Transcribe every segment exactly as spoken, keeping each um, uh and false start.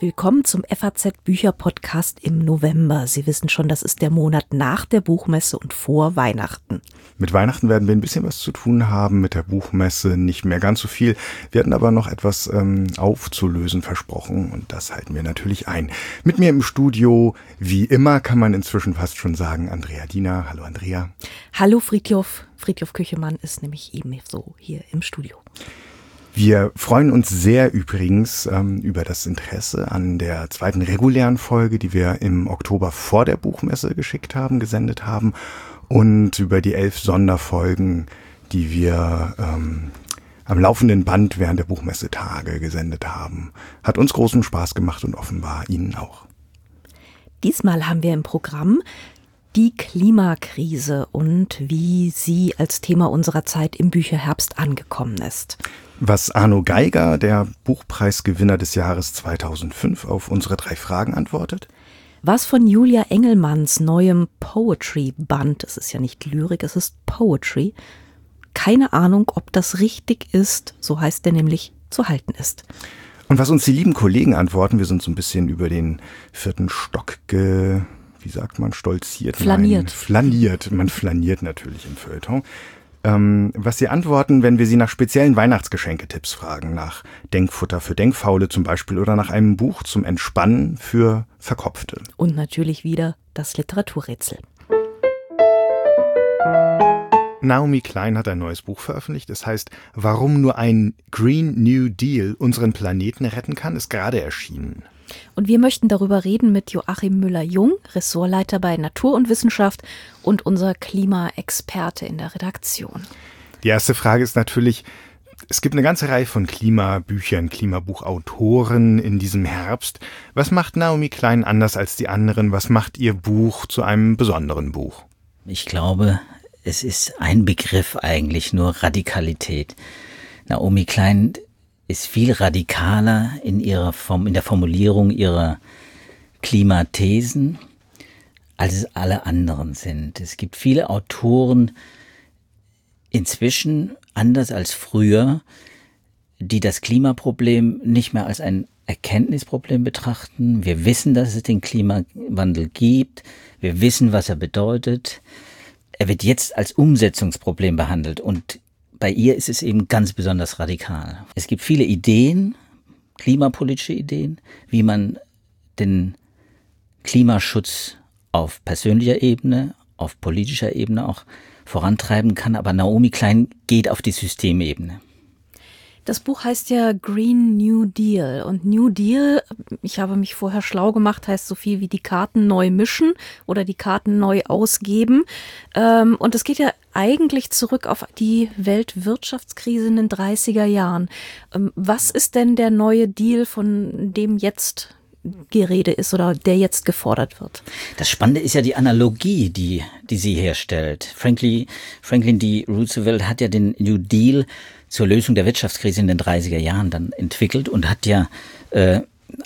willkommen zum F A Z-Bücher-Podcast im November. Sie wissen schon, das ist der Monat nach der Buchmesse und vor Weihnachten. Mit Weihnachten werden wir ein bisschen was zu tun haben, mit der Buchmesse nicht mehr ganz so viel. Wir hatten aber noch etwas ähm, aufzulösen versprochen und das halten wir natürlich ein. Mit mir im Studio, wie immer, kann man inzwischen fast schon sagen, Andrea Diener. Hallo Andrea. Hallo Fridtjof. Fridtjof Küchemann ist nämlich ebenso hier im Studio. Wir freuen uns sehr übrigens ähm, über das Interesse an der zweiten regulären Folge, die wir im Oktober vor der Buchmesse geschickt haben, gesendet haben und über die elf Sonderfolgen, die wir ähm, am laufenden Band während der Buchmessetage gesendet haben. Hat uns großen Spaß gemacht und offenbar Ihnen auch. Diesmal haben wir im Programm die Klimakrise und wie sie als Thema unserer Zeit im Bücherherbst angekommen ist. Was Arno Geiger, der Buchpreisgewinner des Jahres zweitausendfünf, auf unsere drei Fragen antwortet. Was von Julia Engelmanns neuem Poetry-Band, es ist ja nicht Lyrik, es ist Poetry, keine Ahnung, ob das richtig ist, so heißt der nämlich, zu halten ist. Und was uns die lieben Kollegen antworten, wir sind so ein bisschen über den vierten Stock ge... wie sagt man, stolziert? Flaniert. Nein, flaniert. Man flaniert natürlich im Feuilleton. Ähm, was Sie antworten, wenn wir Sie nach speziellen Weihnachtsgeschenketipps fragen, nach Denkfutter für Denkfaule zum Beispiel oder nach einem Buch zum Entspannen für Verkopfte. Und natürlich wieder das Literaturrätsel. Naomi Klein hat ein neues Buch veröffentlicht. Es heißt, warum nur ein Green New Deal unseren Planeten retten kann, ist gerade erschienen. Und wir möchten darüber reden mit Joachim Müller-Jung, Ressortleiter bei Natur und Wissenschaft und unser Klimaexperte in der Redaktion. Die erste Frage ist natürlich, es gibt eine ganze Reihe von Klimabüchern, Klimabuchautoren in diesem Herbst. Was macht Naomi Klein anders als die anderen? Was macht ihr Buch zu einem besonderen Buch? Ich glaube, es ist ein Begriff eigentlich, nur Radikalität. Naomi Klein ist viel radikaler in ihrer Form, in der Formulierung ihrer Klimathesen, als es alle anderen sind. Es gibt viele Autoren inzwischen, anders als früher, die das Klimaproblem nicht mehr als ein Erkenntnisproblem betrachten. Wir wissen, dass es den Klimawandel gibt. Wir wissen, was er bedeutet. Er wird jetzt als Umsetzungsproblem behandelt und bei ihr ist es eben ganz besonders radikal. Es gibt viele Ideen, klimapolitische Ideen, wie man den Klimaschutz auf persönlicher Ebene, auf politischer Ebene auch vorantreiben kann. Aber Naomi Klein geht auf die Systemebene. Das Buch heißt ja Green New Deal und New Deal, ich habe mich vorher schlau gemacht, heißt so viel wie die Karten neu mischen oder die Karten neu ausgeben. Und es geht ja eigentlich zurück auf die Weltwirtschaftskrise in den dreißiger Jahren. Was ist denn der neue Deal, von dem jetzt die Rede ist oder der jetzt gefordert wird? Das Spannende ist ja die Analogie, die, die sie herstellt. Franklin, Franklin D. Roosevelt hat ja den New Deal zur Lösung der Wirtschaftskrise in den dreißiger Jahren dann entwickelt und hat ja äh,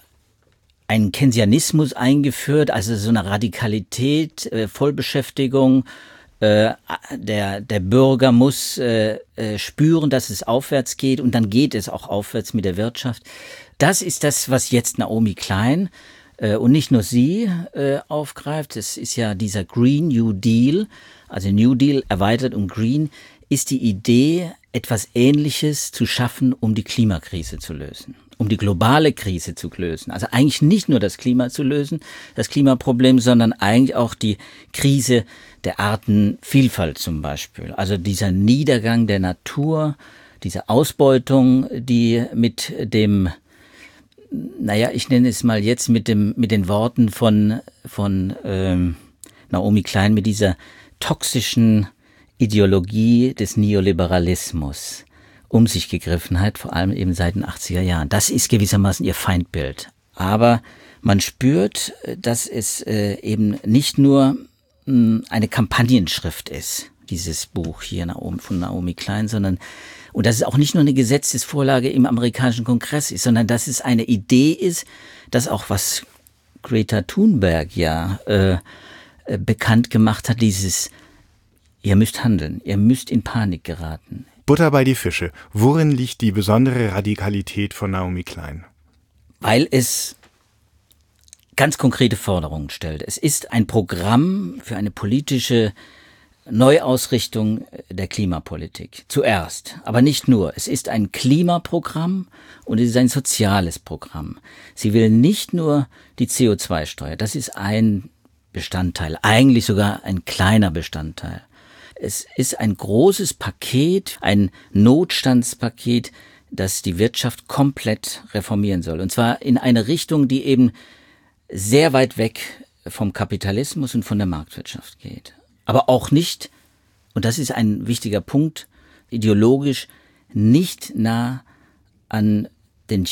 einen Keynesianismus eingeführt, also so eine Radikalität, äh, Vollbeschäftigung. Äh, der, der Bürger muss äh, äh, spüren, dass es aufwärts geht und dann geht es auch aufwärts mit der Wirtschaft. Das ist das, was jetzt Naomi Klein äh, und nicht nur sie äh, aufgreift. Es ist ja dieser Green New Deal, also New Deal erweitert um Green, ist die Idee, etwas Ähnliches zu schaffen, um die Klimakrise zu lösen, um die globale Krise zu lösen. Also eigentlich nicht nur das Klima zu lösen, das Klimaproblem, sondern eigentlich auch die Krise der Artenvielfalt zum Beispiel. Also dieser Niedergang der Natur, diese Ausbeutung, die mit dem, naja, ich nenne es mal jetzt mit dem, mit den Worten von, von ähm, Naomi Klein, mit dieser toxischen Ideologie des Neoliberalismus um sich gegriffen hat, vor allem eben seit den achtziger Jahren. Das ist gewissermaßen ihr Feindbild. Aber man spürt, dass es äh, eben nicht nur mh, eine Kampagnenschrift ist, dieses Buch hier von Naomi Klein, sondern, und dass es auch nicht nur eine Gesetzesvorlage im amerikanischen Kongress ist, sondern dass es eine Idee ist, dass auch was Greta Thunberg ja äh, äh, bekannt gemacht hat, dieses Ihr müsst handeln, ihr müsst in Panik geraten. Butter bei die Fische. Worin liegt die besondere Radikalität von Naomi Klein? Weil es ganz konkrete Forderungen stellt. Es ist ein Programm für eine politische Neuausrichtung der Klimapolitik. Zuerst, aber nicht nur. Es ist ein Klimaprogramm und es ist ein soziales Programm. Sie will nicht nur die C O zwei Steuer, das ist ein Bestandteil, eigentlich sogar ein kleiner Bestandteil. Es ist ein großes Paket, ein Notstandspaket, das die Wirtschaft komplett reformieren soll. Und zwar in eine Richtung, die eben sehr weit weg vom Kapitalismus und von der Marktwirtschaft geht. Aber auch nicht, und das ist ein wichtiger Punkt, ideologisch nicht nah an den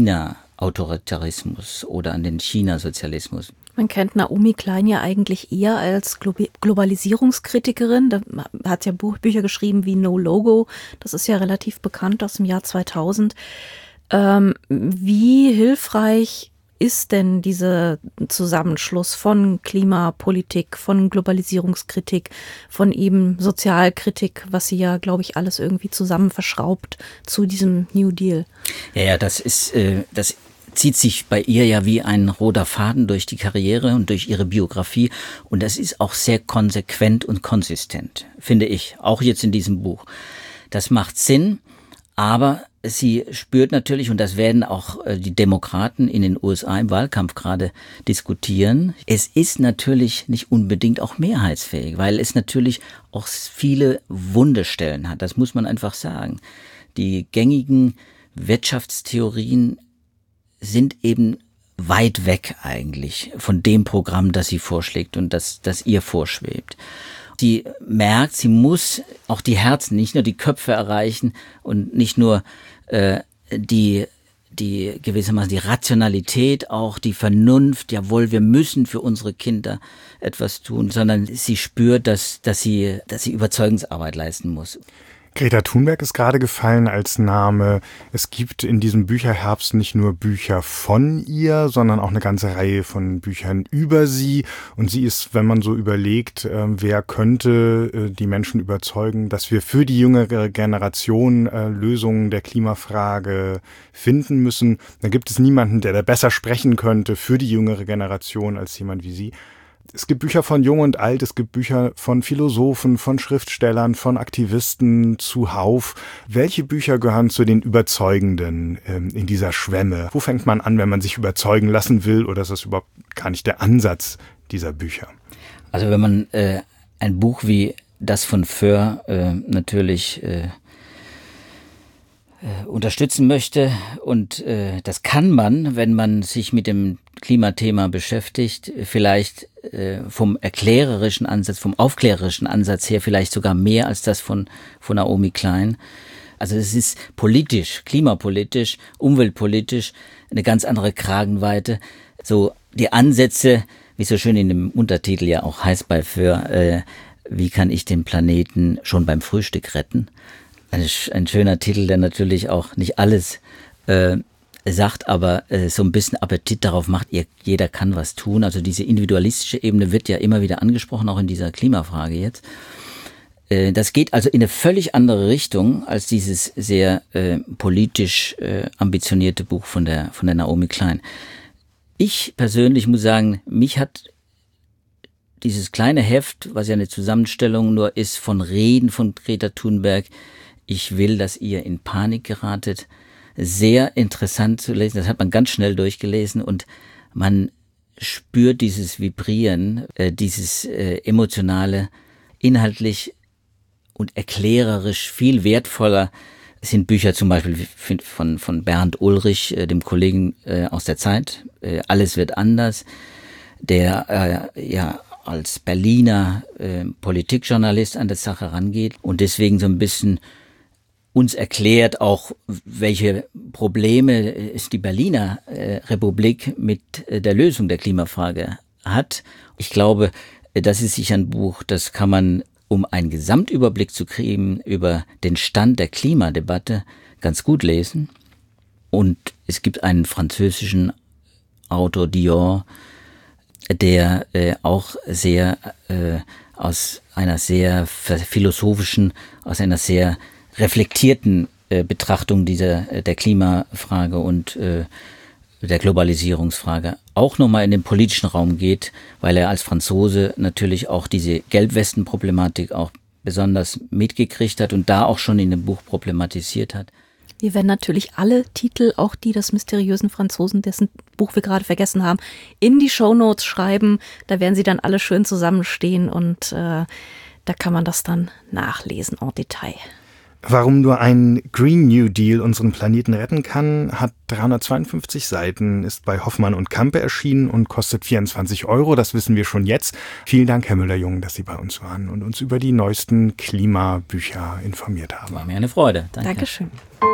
China-Autoritarismus oder an den China-Sozialismus. Man kennt Naomi Klein ja eigentlich eher als Glo- Globalisierungskritikerin. Da hat sie ja Buch, Bücher geschrieben wie No Logo. Das ist ja relativ bekannt aus dem Jahr zweitausend. Ähm, wie hilfreich ist denn dieser Zusammenschluss von Klimapolitik, von Globalisierungskritik, von eben Sozialkritik, was sie ja, glaube ich, alles irgendwie zusammen verschraubt zu diesem New Deal? Ja, ja, das ist, äh, das zieht sich bei ihr ja wie ein roter Faden durch die Karriere und durch ihre Biografie. Und das ist auch sehr konsequent und konsistent, finde ich, auch jetzt in diesem Buch. Das macht Sinn, aber sie spürt natürlich, und das werden auch die Demokraten in den U S A im Wahlkampf gerade diskutieren, es ist natürlich nicht unbedingt auch mehrheitsfähig, weil es natürlich auch viele Wundestellen hat. Das muss man einfach sagen. Die gängigen Wirtschaftstheorien sind eben weit weg eigentlich von dem Programm, das sie vorschlägt und das, das ihr vorschwebt. Sie merkt, sie muss auch die Herzen, nicht nur die Köpfe erreichen und nicht nur äh, die, die gewissermaßen die Rationalität, auch die Vernunft, jawohl, wir müssen für unsere Kinder etwas tun, sondern sie spürt, dass, dass sie, dass sie Überzeugungsarbeit leisten muss. Greta Thunberg ist gerade gefallen als Name. Es gibt in diesem Bücherherbst nicht nur Bücher von ihr, sondern auch eine ganze Reihe von Büchern über sie. Und sie ist, wenn man so überlegt, äh, wer könnte äh, die Menschen überzeugen, dass wir für die jüngere Generation äh, Lösungen der Klimafrage finden müssen, dann gibt es niemanden, der da besser sprechen könnte für die jüngere Generation als jemand wie sie. Es gibt Bücher von Jung und Alt, es gibt Bücher von Philosophen, von Schriftstellern, von Aktivisten zuhauf. Welche Bücher gehören zu den Überzeugenden ähm, in dieser Schwemme? Wo fängt man an, wenn man sich überzeugen lassen will, oder ist das überhaupt gar nicht der Ansatz dieser Bücher? Also wenn man äh, ein Buch wie das von Föhr äh, natürlich äh, äh, unterstützen möchte, und äh, das kann man, wenn man sich mit dem Klimathema beschäftigt, vielleicht äh, vom erklärerischen Ansatz, vom aufklärerischen Ansatz her vielleicht sogar mehr als das von, von Naomi Klein. Also es ist politisch, klimapolitisch, umweltpolitisch eine ganz andere Kragenweite. So die Ansätze, wie so schön in dem Untertitel ja auch heißt bei Föhr, äh, wie kann ich den Planeten schon beim Frühstück retten? Ein, ein schöner Titel, der natürlich auch nicht alles äh, sagt, aber äh, so ein bisschen Appetit darauf macht, ihr, jeder kann was tun. Also diese individualistische Ebene wird ja immer wieder angesprochen, auch in dieser Klimafrage jetzt. Äh, das geht also in eine völlig andere Richtung als dieses sehr äh, politisch äh, ambitionierte Buch von der, von der Naomi Klein. Ich persönlich muss sagen, mich hat dieses kleine Heft, was ja eine Zusammenstellung nur ist von Reden von Greta Thunberg, ich will, dass ihr in Panik geratet, sehr interessant zu lesen. Das hat man ganz schnell durchgelesen und man spürt dieses Vibrieren, äh, dieses äh, emotionale, inhaltlich und erklärerisch viel wertvoller sind Bücher zum Beispiel von, von Bernd Ulrich, äh, dem Kollegen äh, aus der Zeit, äh, Alles wird anders, der äh, ja als Berliner äh, Politikjournalist an der Sache rangeht und deswegen so ein bisschen uns erklärt auch, welche Probleme es die Berliner äh, Republik mit äh, der Lösung der Klimafrage hat. Ich glaube, das ist sicher ein Buch, das kann man, um einen Gesamtüberblick zu kriegen über den Stand der Klimadebatte, ganz gut lesen. Und es gibt einen französischen Autor, Dior, der äh, auch sehr äh, aus einer sehr philosophischen, aus einer sehr reflektierten äh, Betrachtung dieser äh, der Klimafrage und äh, der Globalisierungsfrage auch nochmal in den politischen Raum geht, weil er als Franzose natürlich auch diese Gelbwesten-Problematik auch besonders mitgekriegt hat und da auch schon in dem Buch problematisiert hat. Wir werden natürlich alle Titel, auch die des mysteriösen Franzosen, dessen Buch wir gerade vergessen haben, in die Shownotes schreiben. Da werden sie dann alle schön zusammenstehen und äh, da kann man das dann nachlesen en Detail. Warum nur ein Green New Deal unseren Planeten retten kann, hat dreihundertzweiundfünfzig Seiten, ist bei Hoffmann und Campe erschienen und kostet vierundzwanzig Euro. Das wissen wir schon jetzt. Vielen Dank, Herr Müller-Jung, dass Sie bei uns waren und uns über die neuesten Klimabücher informiert haben. War mir eine Freude. Danke. Dankeschön.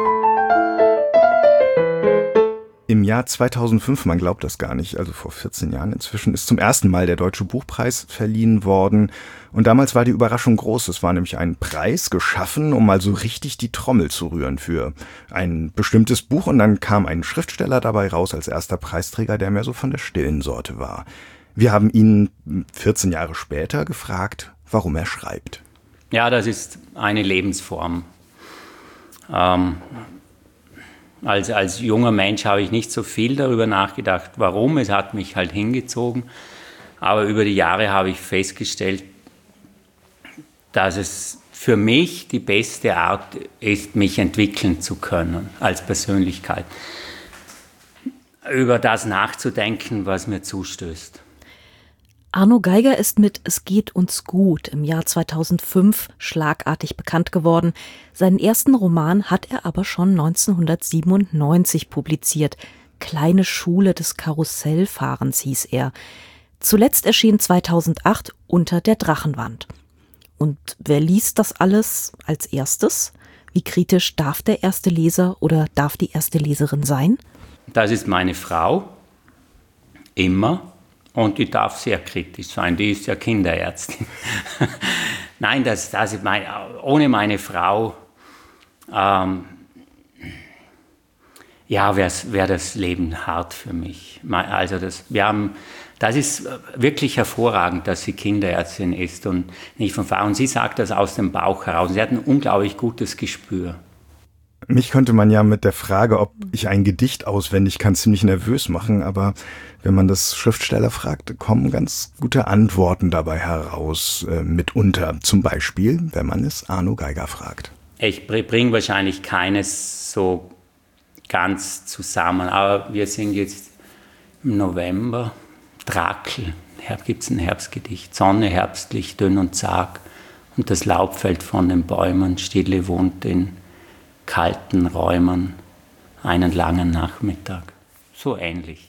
Im Jahr zweitausendfünf, man glaubt das gar nicht, also vor vierzehn Jahren inzwischen, ist zum ersten Mal der Deutsche Buchpreis verliehen worden. Und damals war die Überraschung groß. Es war nämlich ein Preis geschaffen, um mal so richtig die Trommel zu rühren für ein bestimmtes Buch. Und dann kam ein Schriftsteller dabei raus als erster Preisträger, der mehr so von der stillen Sorte war. Wir haben ihn vierzehn Jahre später gefragt, warum er schreibt. Ja, das ist eine Lebensform. Ähm Als, als junger Mensch habe ich nicht so viel darüber nachgedacht, warum. Es hat mich halt hingezogen. Aber über die Jahre habe ich festgestellt, dass es für mich die beste Art ist, mich entwickeln zu können als Persönlichkeit. Über das nachzudenken, was mir zustößt. Arno Geiger ist mit Es geht uns gut im Jahr zweitausendfünf schlagartig bekannt geworden. Seinen ersten Roman hat er aber schon neunzehnhundertsiebenundneunzig publiziert. Kleine Schule des Karussellfahrens hieß er. Zuletzt erschien zweitausendacht Unter der Drachenwand. Und wer liest das alles als erstes? Wie kritisch darf der erste Leser oder darf die erste Leserin sein? Das ist meine Frau, immer. Und die darf sehr kritisch sein, die ist ja Kinderärztin. Nein, das, das ist mein, ohne meine Frau ähm, ja, wäre wär das Leben hart für mich. Also das, wir haben, das ist wirklich hervorragend, dass sie Kinderärztin ist und nicht von Frau. Und sie sagt das aus dem Bauch heraus. Sie hat ein unglaublich gutes Gespür. Mich könnte man ja mit der Frage, ob ich ein Gedicht auswendig kann, ziemlich nervös machen, aber wenn man das Schriftsteller fragt, kommen ganz gute Antworten dabei heraus, äh, mitunter. Zum Beispiel, wenn man es Arno Geiger fragt. Ich bringe wahrscheinlich keines so ganz zusammen, aber wir sind jetzt im November. Drakel, gibt es ein Herbstgedicht. Sonne herbstlich, dünn und zag und das Laub fällt von den Bäumen. Stille wohnt in kalten Räumen einen langen Nachmittag. So ähnlich.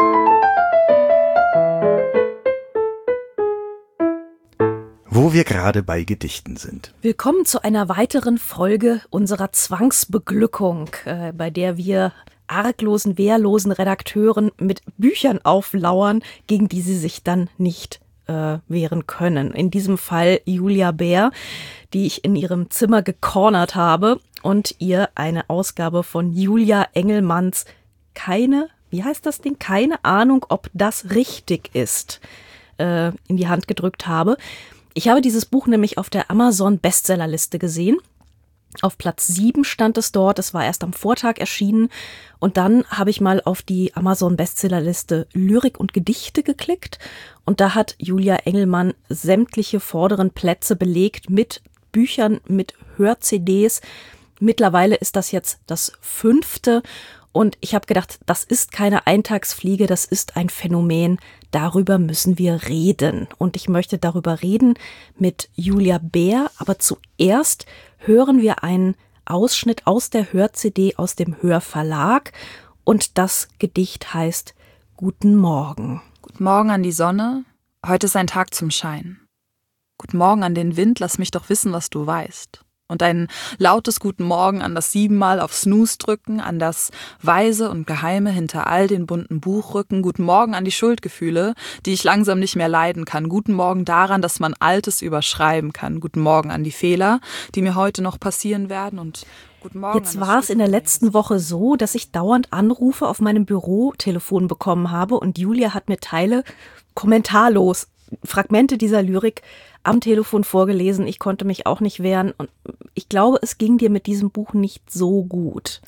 Wo wir gerade bei Gedichten sind. Willkommen zu einer weiteren Folge unserer Zwangsbeglückung, äh, bei der wir arglosen, wehrlosen Redakteuren mit Büchern auflauern, gegen die sie sich dann nicht äh, wehren können. In diesem Fall Julia Bär, die ich in ihrem Zimmer gecornert habe und ihr eine Ausgabe von Julia Engelmanns Keine, wie heißt das Ding? Keine Ahnung, ob das richtig ist, äh, in die Hand gedrückt habe. Ich habe dieses Buch nämlich auf der Amazon-Bestsellerliste gesehen. Auf Platz sieben stand es dort, es war erst am Vortag erschienen. Und dann habe ich mal auf die Amazon-Bestsellerliste Lyrik und Gedichte geklickt. Und da hat Julia Engelmann sämtliche vorderen Plätze belegt mit Büchern, mit Hör-C Ds. Mittlerweile ist das jetzt das fünfte. Und ich habe gedacht, das ist keine Eintagsfliege, das ist ein Phänomen. Darüber müssen wir reden. Und ich möchte darüber reden mit Julia Bär. Aber zuerst hören wir einen Ausschnitt aus der Hör-C D aus dem Hörverlag. Und das Gedicht heißt Guten Morgen. Guten Morgen an die Sonne. Heute ist ein Tag zum Schein. Guten Morgen an den Wind. Lass mich doch wissen, was du weißt. Und ein lautes Guten Morgen an das siebenmal auf Snooze drücken, an das Weise und Geheime hinter all den bunten Buchrücken. Guten Morgen an die Schuldgefühle, die ich langsam nicht mehr leiden kann. Guten Morgen daran, dass man Altes überschreiben kann. Guten Morgen an die Fehler, die mir heute noch passieren werden. Und guten Morgen. Jetzt war es in der letzten Woche so, dass ich dauernd Anrufe auf meinem Bürotelefon bekommen habe und Julia hat mir Teile kommentarlos, Fragmente dieser Lyrik am Telefon vorgelesen. Ich konnte mich auch nicht wehren und ich glaube, es ging dir mit diesem Buch nicht so gut.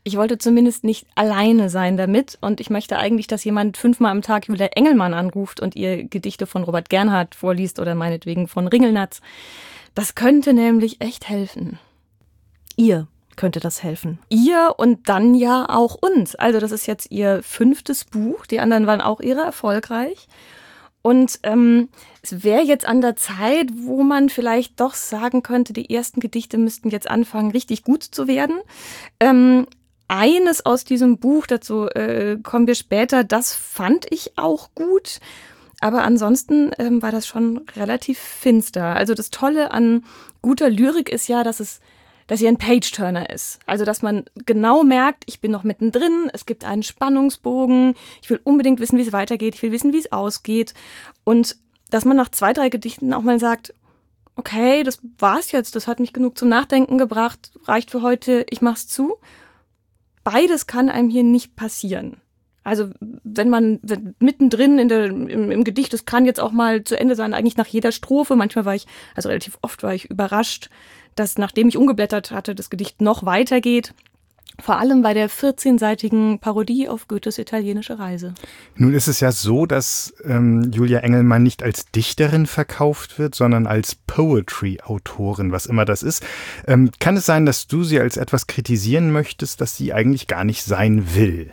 ich wollte zumindest nicht alleine sein damit und ich möchte eigentlich, dass jemand fünfmal am Tag Julia Engelmann anruft und ihr Gedichte von Robert Gernhardt vorliest oder meinetwegen von Ringelnatz. Das könnte nämlich echt helfen. Ihr könnte das helfen. Ihr und dann ja auch uns. Also das ist jetzt ihr fünftes Buch. Die anderen waren auch irre erfolgreich. Und ähm, es wäre jetzt an der Zeit, wo man vielleicht doch sagen könnte, die ersten Gedichte müssten jetzt anfangen, richtig gut zu werden. Ähm, eines aus diesem Buch, dazu äh, kommen wir später, das fand ich auch gut. Aber ansonsten ähm, war das schon relativ finster. Also das Tolle an guter Lyrik ist ja, dass es dass sie ein Page-Turner ist. Also, dass man genau merkt, ich bin noch mittendrin, es gibt einen Spannungsbogen, ich will unbedingt wissen, wie es weitergeht, ich will wissen, wie es ausgeht. Und dass man nach zwei, drei Gedichten auch mal sagt, okay, das war's jetzt, das hat mich genug zum Nachdenken gebracht, reicht für heute, ich mach's zu. Beides kann einem hier nicht passieren. Also, wenn man wenn mittendrin in der, im, im Gedicht, das kann jetzt auch mal zu Ende sein, eigentlich nach jeder Strophe. Manchmal war ich, also relativ oft war ich überrascht, dass nachdem ich umgeblättert hatte, das Gedicht noch weitergeht. Vor allem bei der vierzehnseitigen Parodie auf Goethes italienische Reise. Nun ist es ja so, dass ähm, Julia Engelmann nicht als Dichterin verkauft wird, sondern als Poetry-Autorin, was immer das ist. Ähm, kann es sein, dass du sie als etwas kritisieren möchtest, das sie eigentlich gar nicht sein will?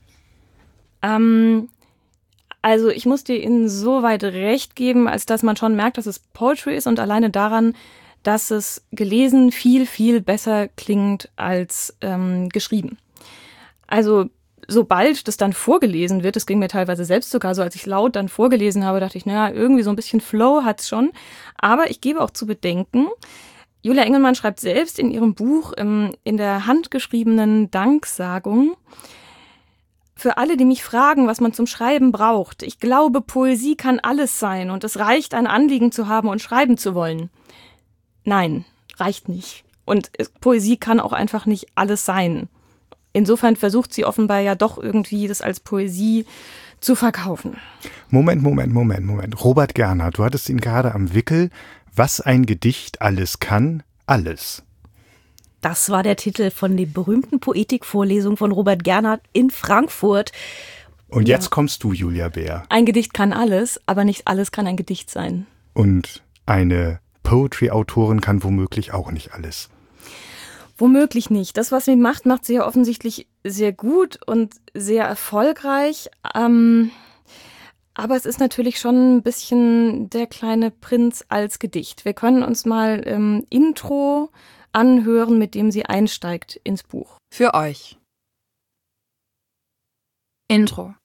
Ähm, also ich muss dir insoweit recht geben, als dass man schon merkt, dass es Poetry ist und alleine daran, dass es gelesen viel, viel besser klingt als ähm, geschrieben. Also sobald das dann vorgelesen wird, das ging mir teilweise selbst sogar so, als ich laut dann vorgelesen habe, dachte ich, naja, irgendwie so ein bisschen Flow hat's schon. Aber ich gebe auch zu bedenken, Julia Engelmann schreibt selbst in ihrem Buch, ähm, in der handgeschriebenen Danksagung, für alle, die mich fragen, was man zum Schreiben braucht. Ich glaube, Poesie kann alles sein und es reicht, ein Anliegen zu haben und schreiben zu wollen. Nein, reicht nicht. Und Poesie kann auch einfach nicht alles sein. Insofern versucht sie offenbar ja doch irgendwie, das als Poesie zu verkaufen. Moment, Moment, Moment, Moment. Robert Gernhardt, du hattest ihn gerade am Wickel. Was ein Gedicht alles kann, alles. Das war der Titel von der berühmten Poetikvorlesung von Robert Gernhardt in Frankfurt. Und jetzt ja. kommst du, Julia Bär. Ein Gedicht kann alles, aber nicht alles kann ein Gedicht sein. Und eine Poetry-Autorin kann womöglich auch nicht alles. Womöglich nicht. Das, was sie macht, macht sie ja offensichtlich sehr gut und sehr erfolgreich. Ähm, aber es ist natürlich schon ein bisschen der kleine Prinz als Gedicht. Wir können uns mal im Intro anhören, mit dem sie einsteigt ins Buch. Für euch. Intro.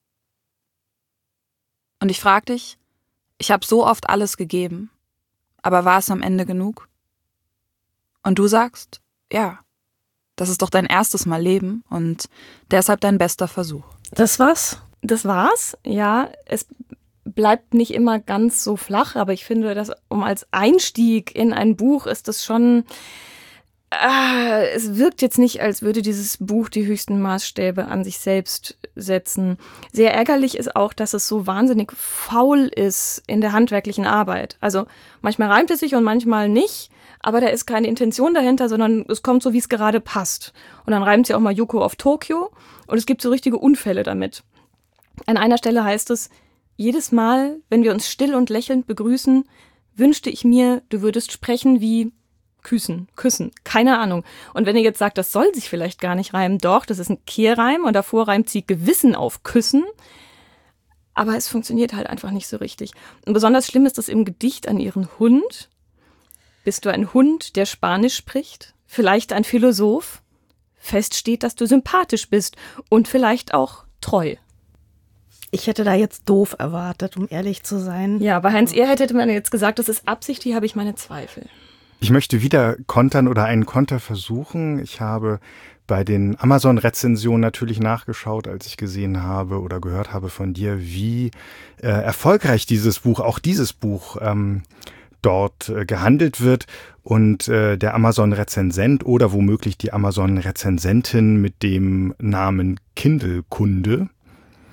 Und ich frag dich, ich habe so oft alles gegeben. Aber war es am Ende genug? Und du sagst, ja, das ist doch dein erstes Mal Leben und deshalb dein bester Versuch. Das war's? Das war's, ja. Es bleibt nicht immer ganz so flach, aber ich finde, dass um als Einstieg in ein Buch ist das schon, äh, es wirkt jetzt nicht, als würde dieses Buch die höchsten Maßstäbe an sich selbst setzen. Sehr ärgerlich ist auch, dass es so wahnsinnig faul ist in der handwerklichen Arbeit. Also manchmal reimt es sich und manchmal nicht, aber da ist keine Intention dahinter, sondern es kommt so, wie es gerade passt. Und dann reimt sie auch mal Yoko auf Tokio und es gibt so richtige Unfälle damit. An einer Stelle heißt es, jedes Mal, wenn wir uns still und lächelnd begrüßen, wünschte ich mir, du würdest sprechen wie küssen, küssen, keine Ahnung. Und wenn ihr jetzt sagt, das soll sich vielleicht gar nicht reimen, doch, das ist ein Kehrreim und davor reimt sie Gewissen auf Küssen. Aber es funktioniert halt einfach nicht so richtig. Und besonders schlimm ist das im Gedicht an ihren Hund. Bist du ein Hund, der Spanisch spricht? Vielleicht ein Philosoph? Fest steht, dass du sympathisch bist und vielleicht auch treu. Ich hätte da jetzt doof erwartet, um ehrlich zu sein. Ja, bei Heinz Ehrhardt hätte man jetzt gesagt, das ist Absicht, hier habe ich meine Zweifel. Ich möchte wieder kontern oder einen Konter versuchen. Ich habe bei den Amazon-Rezensionen natürlich nachgeschaut, als ich gesehen habe oder gehört habe von dir, wie äh, erfolgreich dieses Buch, auch dieses Buch, ähm, dort äh, gehandelt wird. Und äh, der Amazon-Rezensent oder womöglich die Amazon-Rezensentin mit dem Namen Kindle-Kunde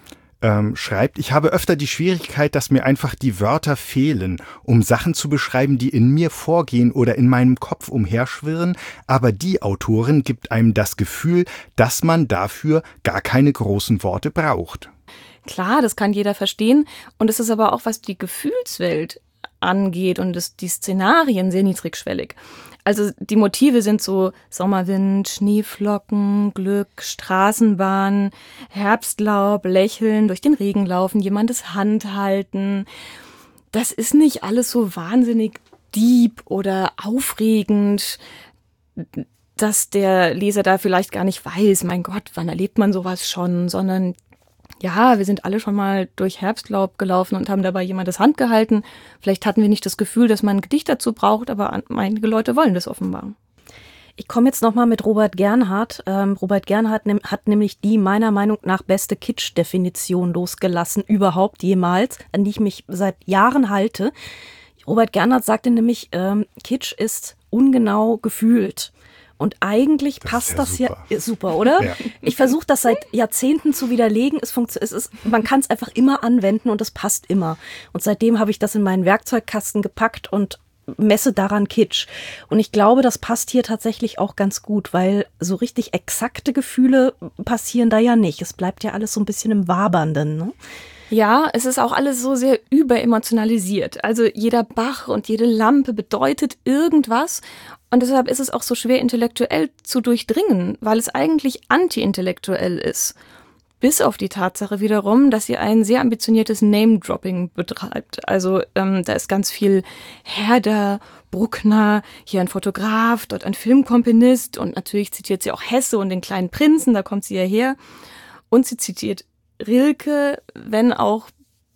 ähm, schreibt, ich habe öfter die Schwierigkeit, dass mir einfach die Wörter fehlen, um Sachen zu beschreiben, die in mir vorgehen oder in meinem Kopf umherschwirren, aber die Autorin gibt einem das Gefühl, dass man dafür gar keine großen Worte braucht. Klar, das kann jeder verstehen. Und es ist aber auch, was die Gefühlswelt angeht und das, die Szenarien sehr niedrigschwellig. Also die Motive sind so Sommerwind, Schneeflocken, Glück, Straßenbahn, Herbstlaub, Lächeln, durch den Regen laufen, jemandes Hand halten. Das ist nicht alles so wahnsinnig deep oder aufregend, dass der Leser da vielleicht gar nicht weiß, mein Gott, wann erlebt man sowas schon, sondern ja, wir sind alle schon mal durch Herbstlaub gelaufen und haben dabei jemandes Hand gehalten. Vielleicht hatten wir nicht das Gefühl, dass man ein Gedicht dazu braucht, aber einige Leute wollen das offenbar. Ich komme jetzt nochmal mit Robert Gernhardt. Ähm, Robert Gernhardt nehm, hat nämlich die meiner Meinung nach beste Kitsch-Definition losgelassen, überhaupt jemals, an die ich mich seit Jahren halte. Robert Gernhardt sagte nämlich, ähm, Kitsch ist ungenau gefühlt. Und eigentlich das passt ja das super. ja super, oder? Ja. Ich versuche das seit Jahrzehnten zu widerlegen. Es funktio- es ist, man kann es einfach immer anwenden und es passt immer. Und seitdem habe ich das in meinen Werkzeugkasten gepackt und messe daran Kitsch. Und ich glaube, das passt hier tatsächlich auch ganz gut, weil so richtig exakte Gefühle passieren da ja nicht. Es bleibt ja alles so ein bisschen im Wabernden, ne? Ja, es ist auch alles so sehr überemotionalisiert. Also jeder Bach und jede Lampe bedeutet irgendwas. Und deshalb ist es auch so schwer, intellektuell zu durchdringen, weil es eigentlich anti-intellektuell ist. Bis auf die Tatsache wiederum, dass sie ein sehr ambitioniertes Name-Dropping betreibt. Also ähm, da ist ganz viel Herder, Bruckner, hier ein Fotograf, dort ein Filmkomponist und natürlich zitiert sie auch Hesse und den kleinen Prinzen, da kommt sie ja her. Und sie zitiert Rilke, wenn auch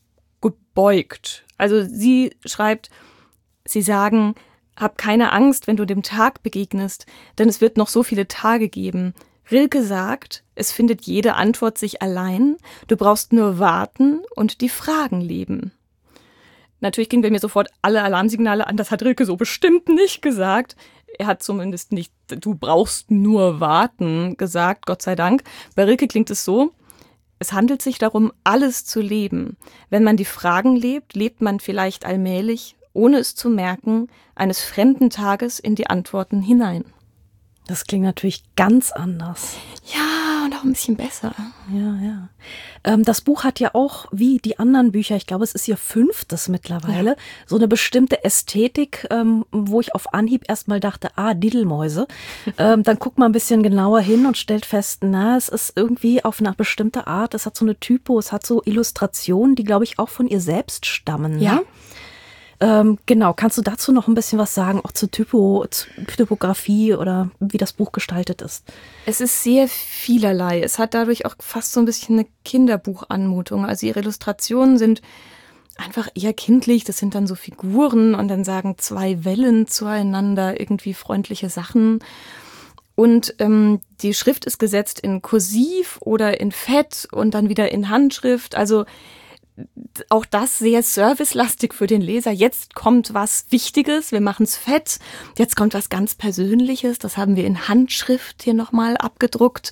gebeugt. Also sie schreibt, sie sagen, hab keine Angst, wenn du dem Tag begegnest, denn es wird noch so viele Tage geben. Rilke sagt, es findet jede Antwort sich allein, du brauchst nur warten und die Fragen leben. Natürlich gingen bei mir sofort alle Alarmsignale an, das hat Rilke so bestimmt nicht gesagt. Er hat zumindest nicht, du brauchst nur warten gesagt, Gott sei Dank. Bei Rilke klingt es so, es handelt sich darum, alles zu leben. Wenn man die Fragen lebt, lebt man vielleicht allmählich, ohne es zu merken, eines fremden Tages in die Antworten hinein. Das klingt natürlich ganz anders. Ja, und auch ein bisschen besser. Ja, ja. Ähm, das Buch hat ja auch, wie die anderen Bücher, ich glaube, es ist ihr fünftes mittlerweile, ja. so eine bestimmte Ästhetik, ähm, wo ich auf Anhieb erstmal dachte, ah, Diddelmäuse. ähm, dann guckt man ein bisschen genauer hin und stellt fest, na, es ist irgendwie auf eine bestimmte Art, es hat so eine Typo, es hat so Illustrationen, die, glaube ich, auch von ihr selbst stammen. Ja. Ne? Ähm, genau, kannst du dazu noch ein bisschen was sagen, auch zur Typo, zur Typografie oder wie das Buch gestaltet ist? Es ist sehr vielerlei. Es hat dadurch auch fast so ein bisschen eine Kinderbuchanmutung. Also ihre Illustrationen sind einfach eher kindlich. Das sind dann so Figuren und dann sagen zwei Wellen zueinander irgendwie freundliche Sachen. Und ähm, die Schrift ist gesetzt in Kursiv oder in Fett und dann wieder in Handschrift. Also auch das sehr servicelastig für den Leser. Jetzt kommt was Wichtiges, wir machen es fett. Jetzt kommt was ganz Persönliches, das haben wir in Handschrift hier nochmal abgedruckt.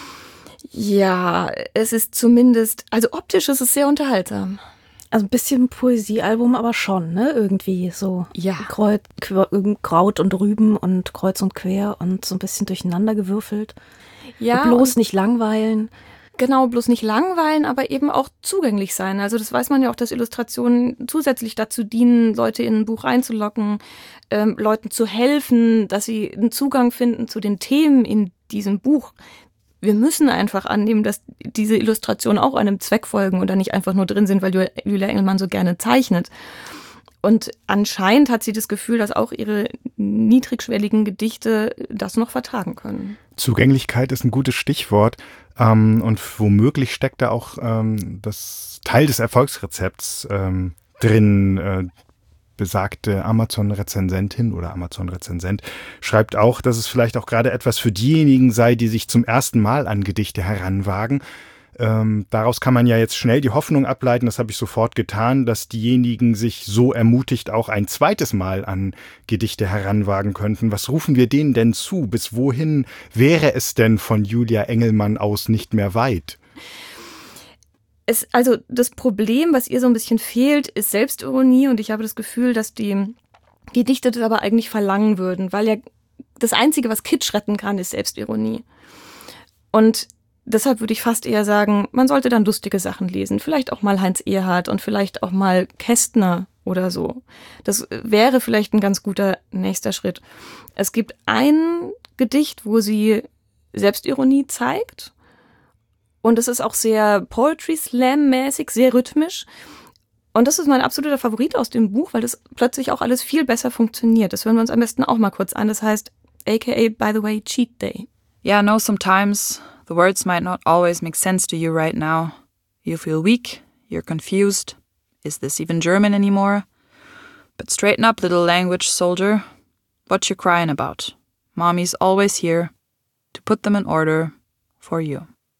Ja, es ist zumindest, also optisch ist es sehr unterhaltsam. Also ein bisschen Poesiealbum, aber schon, ne? Irgendwie so ja. Kreuz, Kraut und Rüben und Kreuz und Quer und so ein bisschen durcheinander gewürfelt. Ja. Und bloß und nicht langweilen. Genau, bloß nicht langweilen, aber eben auch zugänglich sein. Also das weiß man ja auch, dass Illustrationen zusätzlich dazu dienen, Leute in ein Buch reinzulocken, ähm, Leuten zu helfen, dass sie einen Zugang finden zu den Themen in diesem Buch. Wir müssen einfach annehmen, dass diese Illustrationen auch einem Zweck folgen oder nicht einfach nur drin sind, weil Julia Engelmann so gerne zeichnet. Und anscheinend hat sie das Gefühl, dass auch ihre niedrigschwelligen Gedichte das noch vertragen können. Zugänglichkeit ist ein gutes Stichwort. Ähm, und womöglich steckt da auch ähm, das Teil des Erfolgsrezepts ähm, drin. Äh, besagte Amazon-Rezensentin oder Amazon-Rezensent schreibt auch, dass es vielleicht auch gerade etwas für diejenigen sei, die sich zum ersten Mal an Gedichte heranwagen. Ähm, daraus kann man ja jetzt schnell die Hoffnung ableiten, das habe ich sofort getan, dass diejenigen sich so ermutigt auch ein zweites Mal an Gedichte heranwagen könnten. Was rufen wir denen denn zu? Bis wohin wäre es denn von Julia Engelmann aus nicht mehr weit? es, also das Problem, was ihr so ein bisschen fehlt, ist Selbstironie und ich habe das Gefühl, dass die Gedichte das aber eigentlich verlangen würden, weil ja das Einzige, was Kitsch retten kann, ist Selbstironie. Und deshalb würde ich fast eher sagen, man sollte dann lustige Sachen lesen. Vielleicht auch mal Heinz Erhardt und vielleicht auch mal Kästner oder so. Das wäre vielleicht ein ganz guter nächster Schritt. Es gibt ein Gedicht, wo sie Selbstironie zeigt. Und es ist auch sehr Poetry Slam-mäßig, sehr rhythmisch. Und das ist mein absoluter Favorit aus dem Buch, weil das plötzlich auch alles viel besser funktioniert. Das hören wir uns am besten auch mal kurz an. Das heißt, aka, by the way, Cheat Day. Yeah, I know sometimes the words might not always make sense to you right now. You feel weak, you're confused. Is this even German anymore? But straighten up, little language soldier. What you crying about? Mommy's always here to put them in order for you.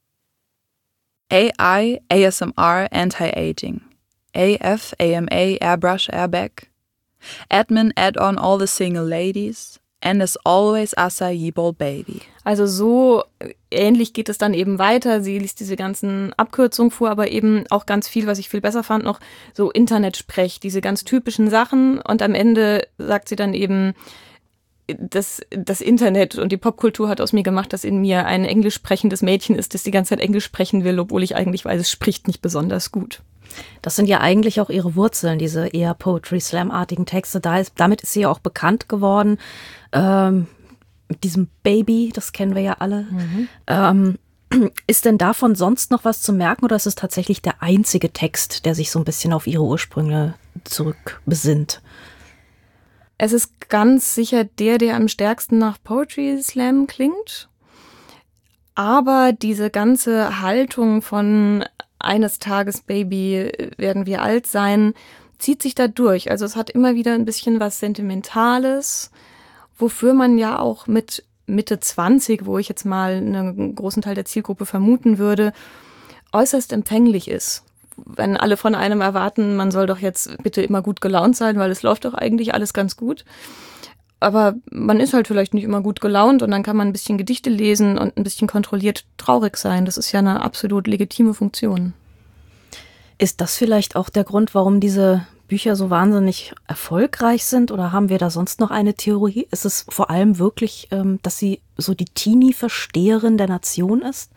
A I, A S M R, Anti-Aging. A F, A M A, Airbrush, Airbag. Admin, add on all the single ladies. And as always, Acai Bowl Baby. Also so ähnlich geht es dann eben weiter. Sie liest diese ganzen Abkürzungen vor, aber eben auch ganz viel, was ich viel besser fand, noch so Internetsprech, diese ganz typischen Sachen. Und am Ende sagt sie dann eben, das, das Internet und die Popkultur hat aus mir gemacht, dass in mir ein englisch sprechendes Mädchen ist, das die ganze Zeit Englisch sprechen will, obwohl ich eigentlich weiß, es spricht nicht besonders gut. Das sind ja eigentlich auch ihre Wurzeln, diese eher Poetry-Slam-artigen Texte. Da ist, damit ist sie ja auch bekannt geworden. Ähm, mit diesem Baby, das kennen wir ja alle. Mhm. Ähm, ist denn davon sonst noch was zu merken oder ist es tatsächlich der einzige Text, der sich so ein bisschen auf ihre Ursprünge zurückbesinnt? Es ist ganz sicher der, der am stärksten nach Poetry Slam klingt. Aber diese ganze Haltung von eines Tages, Baby, werden wir alt sein, zieht sich da durch. Also es hat immer wieder ein bisschen was Sentimentales, wofür man ja auch mit Mitte zwanzig, wo ich jetzt mal einen großen Teil der Zielgruppe vermuten würde, äußerst empfänglich ist. Wenn alle von einem erwarten, man soll doch jetzt bitte immer gut gelaunt sein, weil es läuft doch eigentlich alles ganz gut. Aber man ist halt vielleicht nicht immer gut gelaunt und dann kann man ein bisschen Gedichte lesen und ein bisschen kontrolliert traurig sein. Das ist ja eine absolut legitime Funktion. Ist das vielleicht auch der Grund, warum diese Bücher so wahnsinnig erfolgreich sind? Oder haben wir da sonst noch eine Theorie? Ist es vor allem wirklich, dass sie so die Teenie-Versteherin der Nation ist?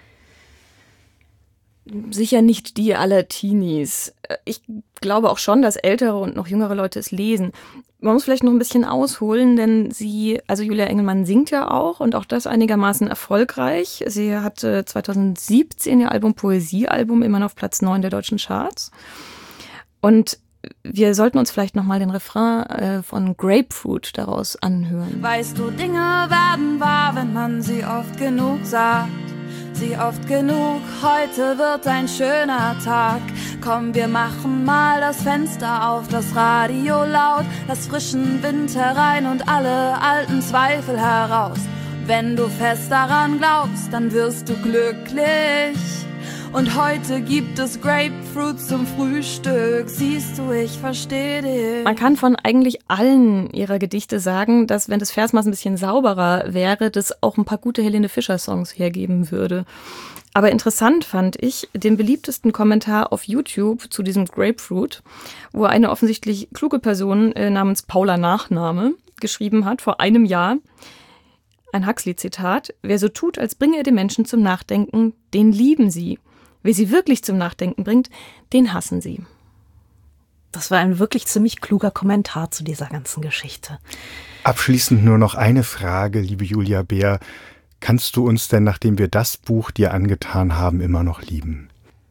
Sicher nicht die aller Teenies. Ich glaube auch schon, dass ältere und noch jüngere Leute es lesen. Man muss vielleicht noch ein bisschen ausholen, denn sie, also Julia Engelmann singt ja auch und auch das einigermaßen erfolgreich. Sie hatte zweitausendsiebzehn ihr Album Poesiealbum immerhin auf Platz neun der deutschen Charts. Und wir sollten uns vielleicht nochmal den Refrain äh, von Grapefruit daraus anhören. Weißt du, Dinge werden wahr, wenn man sie oft genug sagt. Sie oft genug, heute wird ein schöner Tag. Komm, wir machen mal das Fenster auf, das Radio laut, lass frischen Wind herein und alle alten Zweifel heraus. Wenn du fest daran glaubst, dann wirst du glücklich. Und heute gibt es Grapefruit zum Frühstück. Siehst du, ich verstehe dich. Man kann von eigentlich allen ihrer Gedichte sagen, dass, wenn das Versmaß ein bisschen sauberer wäre, das auch ein paar gute Helene Fischer-Songs hergeben würde. Aber interessant fand ich den beliebtesten Kommentar auf YouTube zu diesem Grapefruit, wo eine offensichtlich kluge Person äh, namens Paula Nachname geschrieben hat, vor einem Jahr, ein Huxley-Zitat: Wer so tut, als bringe er die Menschen zum Nachdenken, den lieben sie. Wer sie wirklich zum Nachdenken bringt, den hassen sie. Das war ein wirklich ziemlich kluger Kommentar zu dieser ganzen Geschichte. Abschließend nur noch eine Frage, liebe Julia Beer. Kannst du uns denn, nachdem wir das Buch dir angetan haben, immer noch lieben?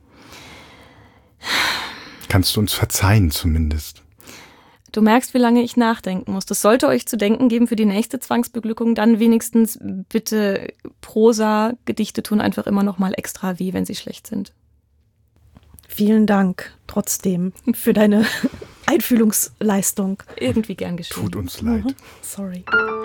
Kannst du uns verzeihen zumindest? Du merkst, wie lange ich nachdenken muss. Das sollte euch zu denken geben für die nächste Zwangsbeglückung. Dann wenigstens bitte Prosa, Gedichte tun einfach immer noch mal extra weh, wenn sie schlecht sind. Vielen Dank trotzdem für deine Einfühlungsleistung. Irgendwie gern geschehen. Tut uns leid. Mhm. Sorry.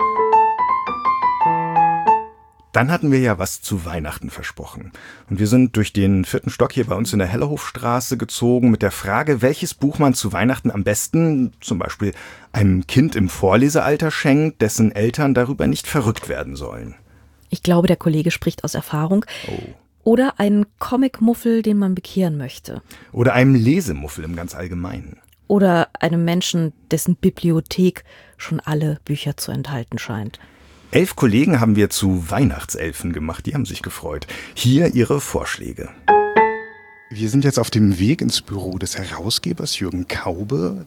Dann hatten wir ja was zu Weihnachten versprochen. Und wir sind durch den vierten Stock hier bei uns in der Hellerhofstraße gezogen mit der Frage, welches Buch man zu Weihnachten am besten zum Beispiel einem Kind im Vorlesealter schenkt, dessen Eltern darüber nicht verrückt werden sollen. Ich glaube, der Kollege spricht aus Erfahrung. Oh. Oder einen Comicmuffel, den man bekehren möchte. Oder einem Lesemuffel im ganz Allgemeinen. Oder einem Menschen, dessen Bibliothek schon alle Bücher zu enthalten scheint. Elf Kollegen haben wir zu Weihnachtselfen gemacht, die haben sich gefreut. Hier ihre Vorschläge. Wir sind jetzt auf dem Weg ins Büro des Herausgebers Jürgen Kaube.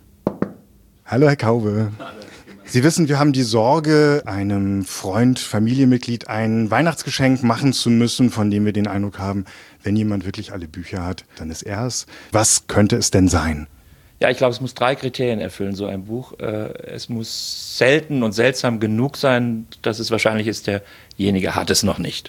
Hallo Herr Kaube. Sie wissen, wir haben die Sorge, einem Freund, Familienmitglied ein Weihnachtsgeschenk machen zu müssen, von dem wir den Eindruck haben, wenn jemand wirklich alle Bücher hat, dann ist er es. Was könnte es denn sein? Ja, ich glaube, es muss drei Kriterien erfüllen, so ein Buch. Es muss selten und seltsam genug sein, dass es wahrscheinlich ist, derjenige hat es noch nicht.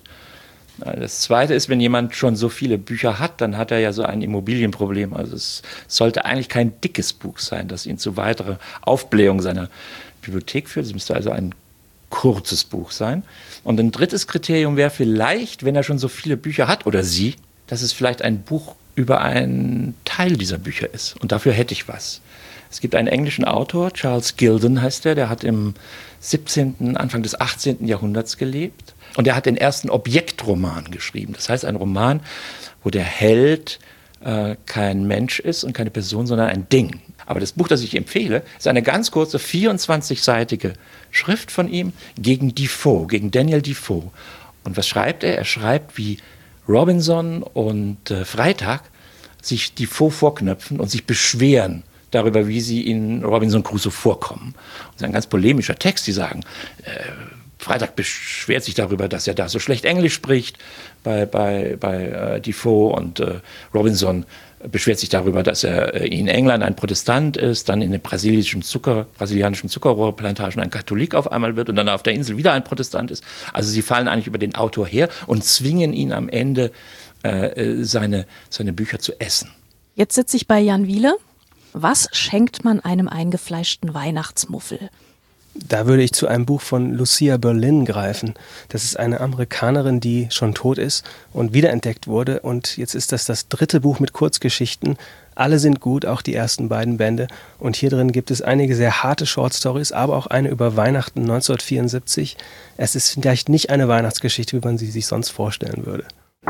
Das Zweite ist, wenn jemand schon so viele Bücher hat, dann hat er ja so ein Immobilienproblem. Also es sollte eigentlich kein dickes Buch sein, das ihn zu weiterer Aufblähung seiner Bibliothek führt. Es müsste also ein kurzes Buch sein. Und ein drittes Kriterium wäre vielleicht, wenn er schon so viele Bücher hat oder sie, dass es vielleicht ein Buch über einen Teil dieser Bücher ist. Und dafür hätte ich was. Es gibt einen englischen Autor, Charles Gildon heißt er, der hat im siebzehnten, Anfang des achtzehnten Jahrhunderts gelebt. Und er hat den ersten Objektroman geschrieben. Das heißt, ein Roman, wo der Held äh, kein Mensch ist und keine Person, sondern ein Ding. Aber das Buch, das ich empfehle, ist eine ganz kurze vierundzwanzigseitige Schrift von ihm gegen Defoe, gegen Daniel Defoe. Und was schreibt er? Er schreibt, wie Robinson und äh, Freitag sich Defoe vorknöpfen und sich beschweren darüber, wie sie in Robinson Crusoe vorkommen. Das ist ein ganz polemischer Text. Die sagen, äh, Freitag beschwert sich darüber, dass er da so schlecht Englisch spricht bei, bei, bei äh, Defoe, und äh, Robinson beschwert sich darüber, dass er äh, in England ein Protestant ist, dann in den brasilischen Zucker, brasilianischen Zuckerrohrplantagen ein Katholik auf einmal wird und dann auf der Insel wieder ein Protestant ist. Also sie fallen eigentlich über den Autor her und zwingen ihn am Ende, äh, seine, seine Bücher zu essen. Jetzt sitze ich bei Jan Wiele. Was schenkt man einem eingefleischten Weihnachtsmuffel? Da würde ich zu einem Buch von Lucia Berlin greifen. Das ist eine Amerikanerin, die schon tot ist und wiederentdeckt wurde. Und jetzt ist das das dritte Buch mit Kurzgeschichten. Alle sind gut, auch die ersten beiden Bände. Und hier drin gibt es einige sehr harte Shortstories, aber auch eine über Weihnachten neunzehnhundertvierundsiebzig. Es ist vielleicht nicht eine Weihnachtsgeschichte, wie man sie sich sonst vorstellen würde.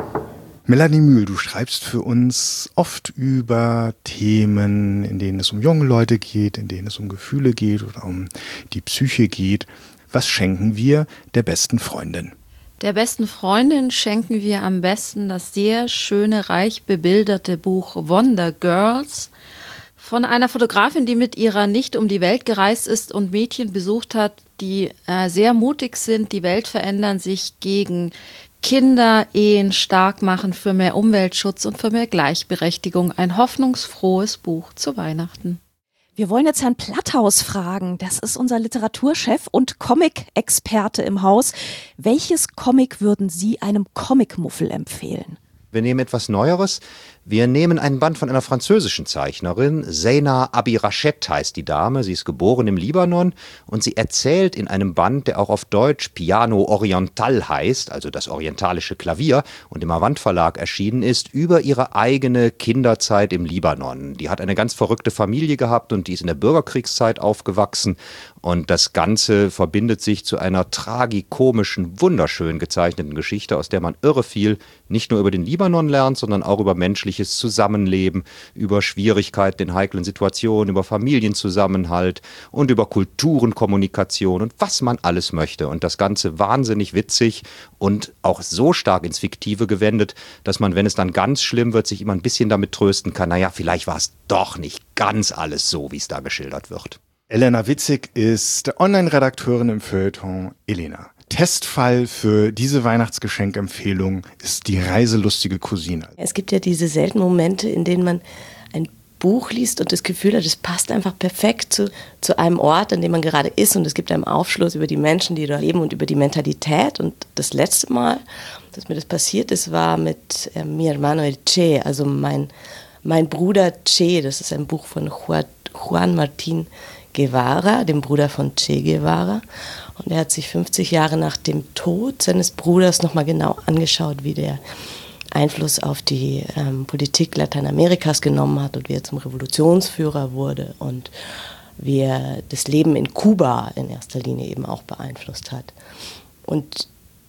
Melanie Mühl, du schreibst für uns oft über Themen, in denen es um junge Leute geht, in denen es um Gefühle geht oder um die Psyche geht. Was schenken wir der besten Freundin? Der besten Freundin schenken wir am besten das sehr schöne, reich bebilderte Buch Wonder Girls von einer Fotografin, die mit ihrer Nichte um die Welt gereist ist und Mädchen besucht hat, die äh, sehr mutig sind, die Welt verändern, sich gegen Kinderehen stark machen, für mehr Umweltschutz und für mehr Gleichberechtigung. Ein hoffnungsfrohes Buch zu Weihnachten. Wir wollen jetzt Herrn Platthaus fragen. Das ist unser Literaturchef und Comic-Experte im Haus. Welches Comic würden Sie einem Comicmuffel empfehlen? Wir nehmen etwas Neueres. Wir nehmen einen Band von einer französischen Zeichnerin. Zeina Abirachet heißt die Dame. Sie ist geboren im Libanon und sie erzählt in einem Band, der auch auf Deutsch Piano Oriental heißt, also das orientalische Klavier, und im Avant Verlag erschienen ist, über ihre eigene Kinderzeit im Libanon. Die hat eine ganz verrückte Familie gehabt und die ist in der Bürgerkriegszeit aufgewachsen. Und das Ganze verbindet sich zu einer tragikomischen, wunderschön gezeichneten Geschichte, aus der man irre viel nicht nur über den Libanon lernt, sondern auch über menschliches Zusammenleben, über Schwierigkeiten in heiklen Situationen, über Familienzusammenhalt und über Kulturenkommunikation und was man alles möchte. Und das Ganze wahnsinnig witzig und auch so stark ins Fiktive gewendet, dass man, wenn es dann ganz schlimm wird, sich immer ein bisschen damit trösten kann, naja, vielleicht war es doch nicht ganz alles so, wie es da geschildert wird. Elena Witzig ist Online-Redakteurin im Feuilleton. Elena, Testfall für diese Weihnachtsgeschenkempfehlung ist die reiselustige Cousine. Es gibt ja diese seltenen Momente, in denen man ein Buch liest und das Gefühl hat, es passt einfach perfekt zu, zu einem Ort, an dem man gerade ist, und es gibt einem Aufschluss über die Menschen, die da leben und über die Mentalität. Und das letzte Mal, dass mir das passiert ist, war mit äh, Mi hermano el Che, also mein, mein Bruder Che. Das ist ein Buch von Juan, Juan Martín Guevara, dem Bruder von Che Guevara. Und er hat sich fünfzig Jahre nach dem Tod seines Bruders nochmal genau angeschaut, wie der Einfluss auf die ähm, Politik Lateinamerikas genommen hat und wie er zum Revolutionsführer wurde und wie er das Leben in Kuba in erster Linie eben auch beeinflusst hat. Und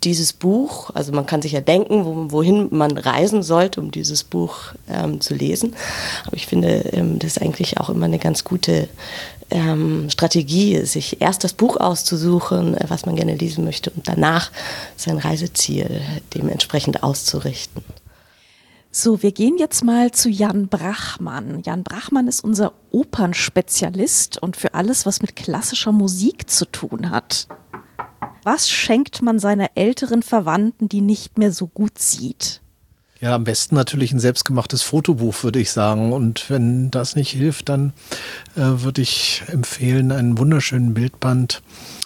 dieses Buch, also man kann sich ja denken, wo, wohin man reisen sollte, um dieses Buch ähm, zu lesen. Aber ich finde, ähm, das ist eigentlich auch immer eine ganz gute ähm, Strategie, sich erst das Buch auszusuchen, was man gerne lesen möchte, und danach sein Reiseziel dementsprechend auszurichten. So, wir gehen jetzt mal zu Jan Brachmann. Jan Brachmann ist unser Opernspezialist und für alles, was mit klassischer Musik zu tun hat. Was schenkt man seiner älteren Verwandten, die nicht mehr so gut sieht? Ja, am besten natürlich ein selbstgemachtes Fotobuch, würde ich sagen. Und wenn das nicht hilft, dann äh, würde ich empfehlen einen wunderschönen Bildband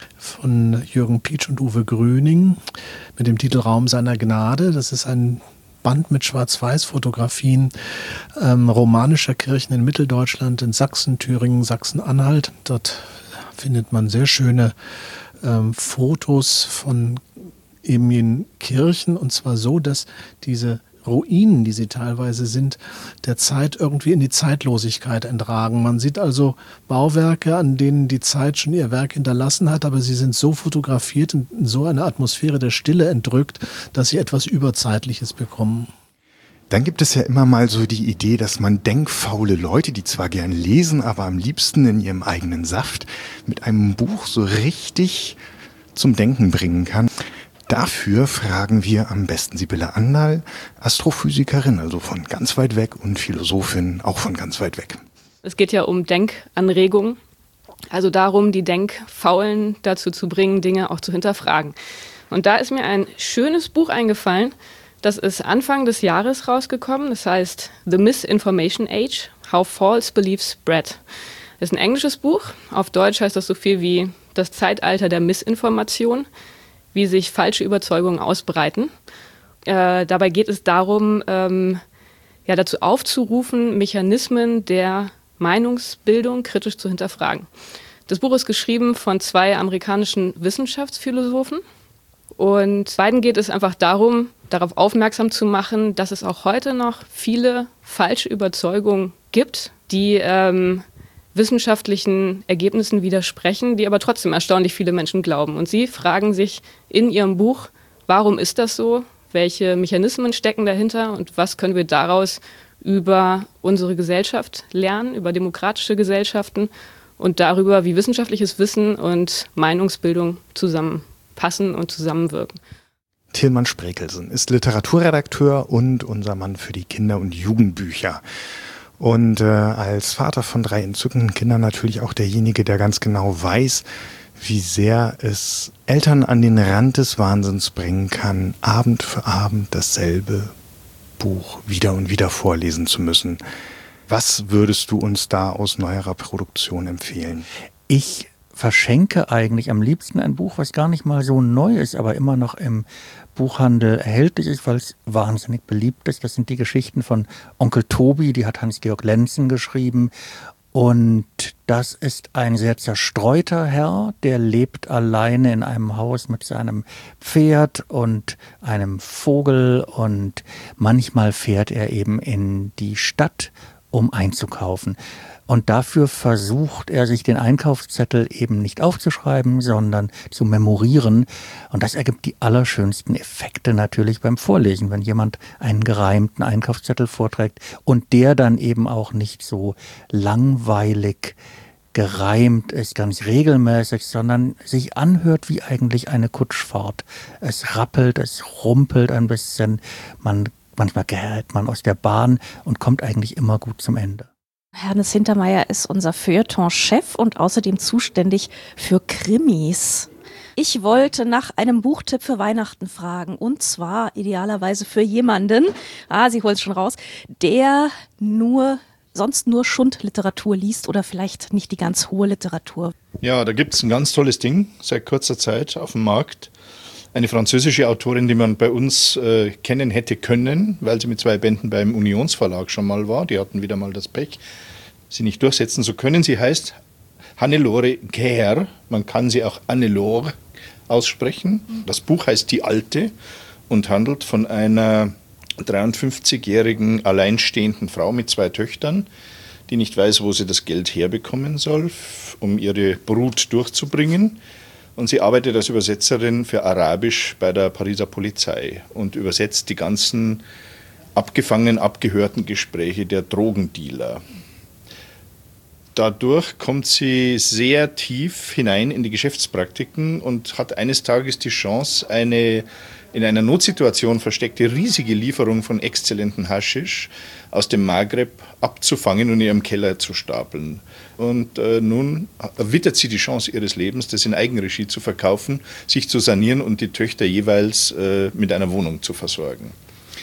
von Jürgen Pietsch und Uwe Gröning mit dem Titel Raum seiner Gnade. Das ist ein Band mit Schwarz-Weiß-Fotografien ähm, romanischer Kirchen in Mitteldeutschland, in Sachsen, Thüringen, Sachsen-Anhalt. Dort findet man sehr schöne ähm, Fotos von eben den Kirchen, und zwar so, dass diese Ruinen, die sie teilweise sind, der Zeit irgendwie in die Zeitlosigkeit entragen. Man sieht also Bauwerke, an denen die Zeit schon ihr Werk hinterlassen hat, aber sie sind so fotografiert und in so eine Atmosphäre der Stille entrückt, dass sie etwas Überzeitliches bekommen. Dann gibt es ja immer mal so die Idee, dass man denkfaule Leute, die zwar gern lesen, aber am liebsten in ihrem eigenen Saft, mit einem Buch so richtig zum Denken bringen kann. Dafür fragen wir am besten Sibylle Anderl, Astrophysikerin, also von ganz weit weg, und Philosophin, auch von ganz weit weg. Es geht ja um Denkanregung, also darum, die Denkfaulen dazu zu bringen, Dinge auch zu hinterfragen. Und da ist mir ein schönes Buch eingefallen, das ist Anfang des Jahres rausgekommen, das heißt The Misinformation Age, How False Beliefs Spread. Das ist ein englisches Buch, auf Deutsch heißt das so viel wie Das Zeitalter der Missinformation, wie sich falsche Überzeugungen ausbreiten. Äh, dabei geht es darum, ähm, ja, dazu aufzurufen, Mechanismen der Meinungsbildung kritisch zu hinterfragen. Das Buch ist geschrieben von zwei amerikanischen Wissenschaftsphilosophen. Und beiden geht es einfach darum, darauf aufmerksam zu machen, dass es auch heute noch viele falsche Überzeugungen gibt, die ähm, wissenschaftlichen Ergebnissen widersprechen, die aber trotzdem erstaunlich viele Menschen glauben. Und sie fragen sich in ihrem Buch, warum ist das so? Welche Mechanismen stecken dahinter und was können wir daraus über unsere Gesellschaft lernen, über demokratische Gesellschaften und darüber, wie wissenschaftliches Wissen und Meinungsbildung zusammenpassen und zusammenwirken. Tilman Sprekelsen ist Literaturredakteur und unser Mann für die Kinder- und Jugendbücher. Und äh, als Vater von drei entzückenden Kindern natürlich auch derjenige, der ganz genau weiß, wie sehr es Eltern an den Rand des Wahnsinns bringen kann, Abend für Abend dasselbe Buch wieder und wieder vorlesen zu müssen. Was würdest du uns da aus neuerer Produktion empfehlen? Ich verschenke eigentlich am liebsten ein Buch, was gar nicht mal so neu ist, aber immer noch im Buchhandel erhältlich ist, weil es wahnsinnig beliebt ist. Das sind die Geschichten von Onkel Tobi, die hat Hans-Georg Lenzen geschrieben. Und das ist ein sehr zerstreuter Herr, der lebt alleine in einem Haus mit seinem Pferd und einem Vogel. Und manchmal fährt er eben in die Stadt, um einzukaufen. Und dafür versucht er, sich den Einkaufszettel eben nicht aufzuschreiben, sondern zu memorieren. Und das ergibt die allerschönsten Effekte natürlich beim Vorlesen, wenn jemand einen gereimten Einkaufszettel vorträgt und der dann eben auch nicht so langweilig gereimt ist, ganz regelmäßig, sondern sich anhört wie eigentlich eine Kutschfahrt. Es rappelt, es rumpelt ein bisschen, man, manchmal gerät man aus der Bahn und kommt eigentlich immer gut zum Ende. Hannes Hintermeier ist unser Feuilleton-Chef und außerdem zuständig für Krimis. Ich wollte nach einem Buchtipp für Weihnachten fragen, und zwar idealerweise für jemanden, ah, sie holt es schon raus, der nur sonst nur Schundliteratur liest oder vielleicht nicht die ganz hohe Literatur. Ja, da gibt es ein ganz tolles Ding seit kurzer Zeit auf dem Markt. Eine französische Autorin, die man bei uns äh, kennen hätte können, weil sie mit zwei Bänden beim Unionsverlag schon mal war. Die hatten wieder mal das Pech, sie nicht durchsetzen zu können. Sie heißt Hannelore Guerre. Man kann sie auch Hannelore aussprechen. Das Buch heißt Die Alte und handelt von einer dreiundfünfzigjährigen alleinstehenden Frau mit zwei Töchtern, die nicht weiß, wo sie das Geld herbekommen soll, um ihre Brut durchzubringen. Und sie arbeitet als Übersetzerin für Arabisch bei der Pariser Polizei und übersetzt die ganzen abgefangenen, abgehörten Gespräche der Drogendealer. Dadurch kommt sie sehr tief hinein in die Geschäftspraktiken und hat eines Tages die Chance, eine in einer Notsituation versteckte riesige Lieferung von exzellentem Haschisch aus dem Maghreb abzufangen und in ihrem Keller zu stapeln. Und äh, nun erwittert sie die Chance ihres Lebens, das in Eigenregie zu verkaufen, sich zu sanieren und die Töchter jeweils äh, mit einer Wohnung zu versorgen.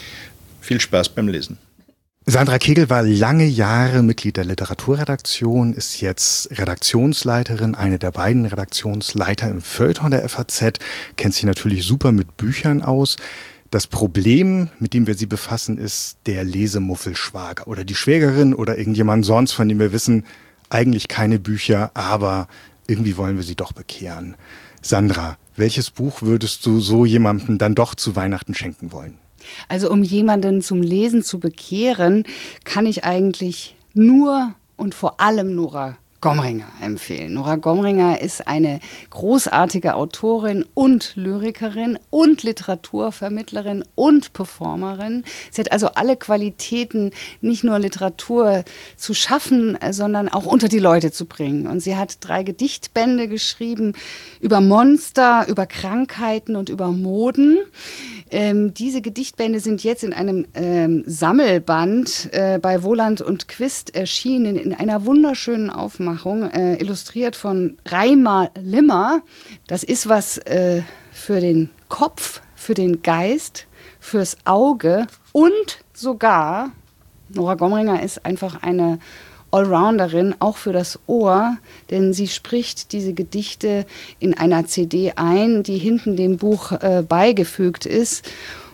Viel Spaß beim Lesen. Sandra Kegel war lange Jahre Mitglied der Literaturredaktion, ist jetzt Redaktionsleiterin, eine der beiden Redaktionsleiter im Feuilleton der F A Z, kennt sich natürlich super mit Büchern aus. Das Problem, mit dem wir sie befassen, ist der Lesemuffelschwager oder die Schwägerin oder irgendjemand sonst, von dem wir wissen, eigentlich keine Bücher, aber irgendwie wollen wir sie doch bekehren. Sandra, welches Buch würdest du so jemandem dann doch zu Weihnachten schenken wollen? Also um jemanden zum Lesen zu bekehren, kann ich eigentlich nur und vor allem Nora Gomringer empfehlen. Nora Gomringer ist eine großartige Autorin und Lyrikerin und Literaturvermittlerin und Performerin. Sie hat also alle Qualitäten, nicht nur Literatur zu schaffen, sondern auch unter die Leute zu bringen. Und sie hat drei Gedichtbände geschrieben über Monster, über Krankheiten und über Moden. Ähm, diese Gedichtbände sind jetzt in einem ähm, Sammelband äh, bei Wohland und Quist erschienen, in einer wunderschönen Aufmachung, äh, illustriert von Reimar Limmer. Das ist was äh, für den Kopf, für den Geist, fürs Auge und sogar, Nora Gomringer ist einfach eine Allrounderin, auch für das Ohr, denn sie spricht diese Gedichte in einer C D ein, die hinten dem Buch äh, beigefügt ist.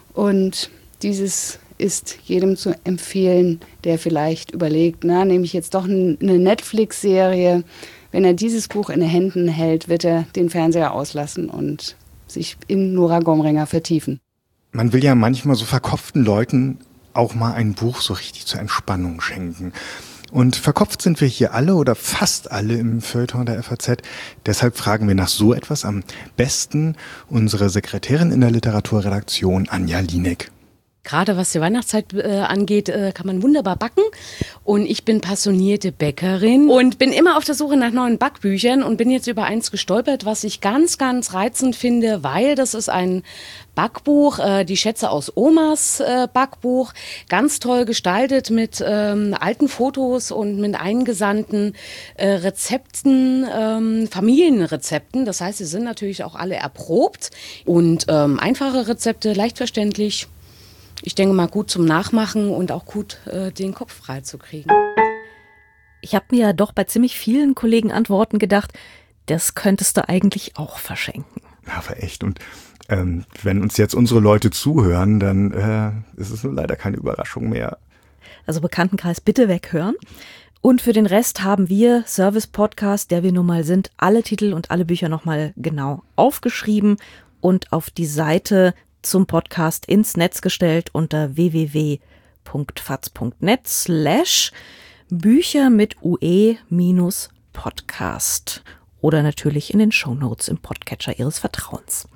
Und dieses ist jedem zu empfehlen, der vielleicht überlegt, na, nehme ich jetzt doch eine Netflix-Serie. Wenn er dieses Buch in den Händen hält, wird er den Fernseher auslassen und sich in Nora Gomringer vertiefen. Man will ja manchmal so verkopften Leuten auch mal ein Buch so richtig zur Entspannung schenken. Und verkopft sind wir hier alle oder fast alle im Feuilleton der F A Z. Deshalb fragen wir nach so etwas am besten unsere Sekretärin in der Literaturredaktion, Anja Lienek. Gerade was die Weihnachtszeit äh, angeht, äh, kann man wunderbar backen. Und ich bin passionierte Bäckerin und bin immer auf der Suche nach neuen Backbüchern und bin jetzt über eins gestolpert, was ich ganz, ganz reizend finde, weil das ist ein Backbuch, äh, die Schätze aus Omas äh, Backbuch, ganz toll gestaltet mit ähm, alten Fotos und mit eingesandten äh, Rezepten, ähm, Familienrezepten. Das heißt, sie sind natürlich auch alle erprobt und ähm, einfache Rezepte, leicht verständlich. Ich denke mal, gut zum Nachmachen und auch gut äh, den Kopf frei zu kriegen. Ich habe mir ja doch bei ziemlich vielen Kollegen Antworten gedacht, das könntest du eigentlich auch verschenken. Ja, aber echt. Und ähm, wenn uns jetzt unsere Leute zuhören, dann äh, ist es nur leider keine Überraschung mehr. Also Bekanntenkreis bitte weghören. Und für den Rest haben wir, Service-Podcast, der wir nun mal sind, alle Titel und alle Bücher nochmal genau aufgeschrieben und auf die Seite zum Podcast ins Netz gestellt unter w w w punkt faz punkt net slash Bücher mit U E minus Podcast oder natürlich in den Shownotes im Podcatcher Ihres Vertrauens.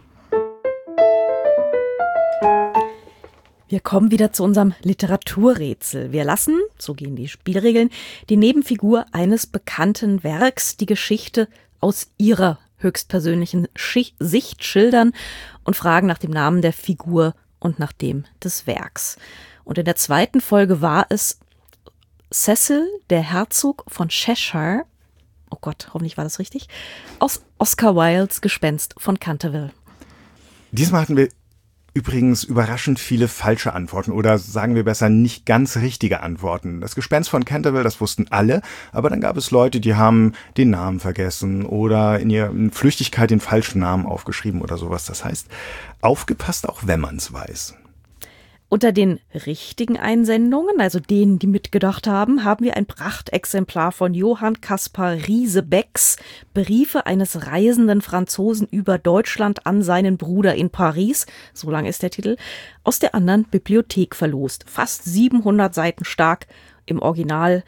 Wir kommen wieder zu unserem Literaturrätsel. Wir lassen, so gehen die Spielregeln, die Nebenfigur eines bekannten Werks die Geschichte aus ihrer höchstpersönlichen Schicht, Sicht schildern und fragen nach dem Namen der Figur und nach dem des Werks. Und in der zweiten Folge war es Cecil, der Herzog von Cheshire, oh Gott, hoffentlich war das richtig, aus Oscar Wildes Gespenst von Canterville. Diesmal hatten wir übrigens überraschend viele falsche Antworten oder sagen wir besser nicht ganz richtige Antworten. Das Gespenst von Canterville, das wussten alle, aber dann gab es Leute, die haben den Namen vergessen oder in ihrer Flüchtigkeit den falschen Namen aufgeschrieben oder sowas. Das heißt, aufgepasst, auch wenn man es weiß. Unter den richtigen Einsendungen, also denen, die mitgedacht haben, haben wir ein Prachtexemplar von Johann Caspar Riese-Becks Briefe eines reisenden Franzosen über Deutschland an seinen Bruder in Paris, so lang ist der Titel, aus der anderen Bibliothek verlost. Fast siebenhundert Seiten stark, im Original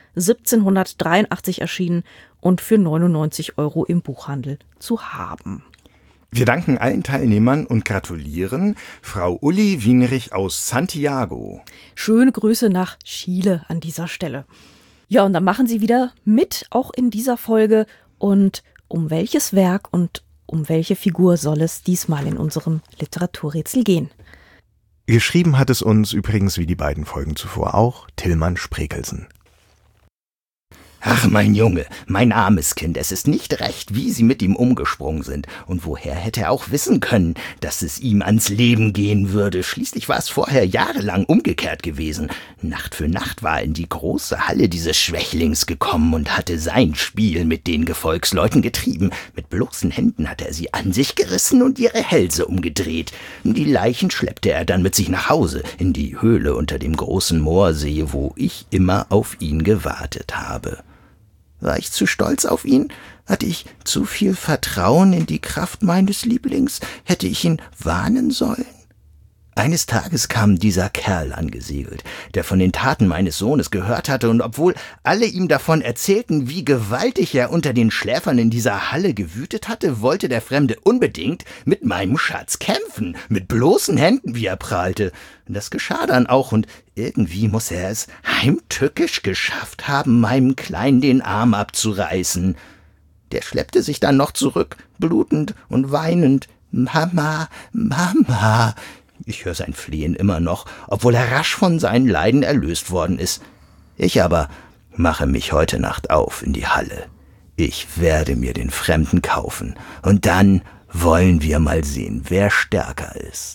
siebzehnhundertdreiundachtzig erschienen und für neunundneunzig Euro im Buchhandel zu haben. Wir danken allen Teilnehmern und gratulieren Frau Uli Wienrich aus Santiago. Schöne Grüße nach Chile an dieser Stelle. Ja, und dann machen Sie wieder mit, auch in dieser Folge. Und um welches Werk und um welche Figur soll es diesmal in unserem Literaturrätsel gehen? Geschrieben hat es uns übrigens wie die beiden Folgen zuvor auch Tillmann Sprekelsen. Ach, mein Junge, mein armes Kind, es ist nicht recht, wie Sie mit ihm umgesprungen sind. Und woher hätte er auch wissen können, dass es ihm ans Leben gehen würde? Schließlich war es vorher jahrelang umgekehrt gewesen. Nacht für Nacht war er in die große Halle dieses Schwächlings gekommen und hatte sein Spiel mit den Gefolgsleuten getrieben. Mit bloßen Händen hatte er sie an sich gerissen und ihre Hälse umgedreht. Die Leichen schleppte er dann mit sich nach Hause, in die Höhle unter dem großen Moorsee, wo ich immer auf ihn gewartet habe. War ich zu stolz auf ihn? Hatte ich zu viel Vertrauen in die Kraft meines Lieblings? Hätte ich ihn warnen sollen? Eines Tages kam dieser Kerl angesegelt, der von den Taten meines Sohnes gehört hatte, und obwohl alle ihm davon erzählten, wie gewaltig er unter den Schläfern in dieser Halle gewütet hatte, wollte der Fremde unbedingt mit meinem Schatz kämpfen, mit bloßen Händen, wie er prahlte. Das geschah dann auch, und irgendwie muss er es heimtückisch geschafft haben, meinem Kleinen den Arm abzureißen. Der schleppte sich dann noch zurück, blutend und weinend. »Mama, Mama«, ich höre sein Flehen immer noch, obwohl er rasch von seinen Leiden erlöst worden ist. Ich aber mache mich heute Nacht auf in die Halle. Ich werde mir den Fremden kaufen, und dann wollen wir mal sehen, wer stärker ist.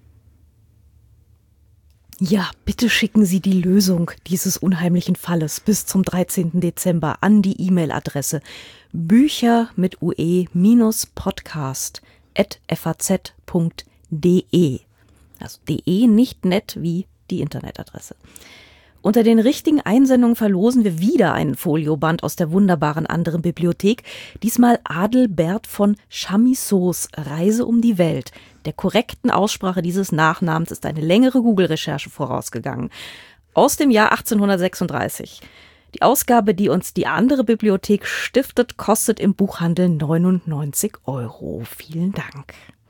Ja, bitte schicken Sie die Lösung dieses unheimlichen Falles bis zum dreizehnten Dezember an die E-Mail-Adresse bücher mit ue minus podcast at f a z punkt d e. Also de, nicht nett wie die Internetadresse. Unter den richtigen Einsendungen verlosen wir wieder einen Folioband aus der wunderbaren anderen Bibliothek. Diesmal Adelbert von Chamissos Reise um die Welt. Der korrekten Aussprache dieses Nachnamens ist eine längere Google-Recherche vorausgegangen. Aus dem Jahr achtzehnhundertsechsunddreißig. Die Ausgabe, die uns die andere Bibliothek stiftet, kostet im Buchhandel neunundneunzig Euro. Vielen Dank.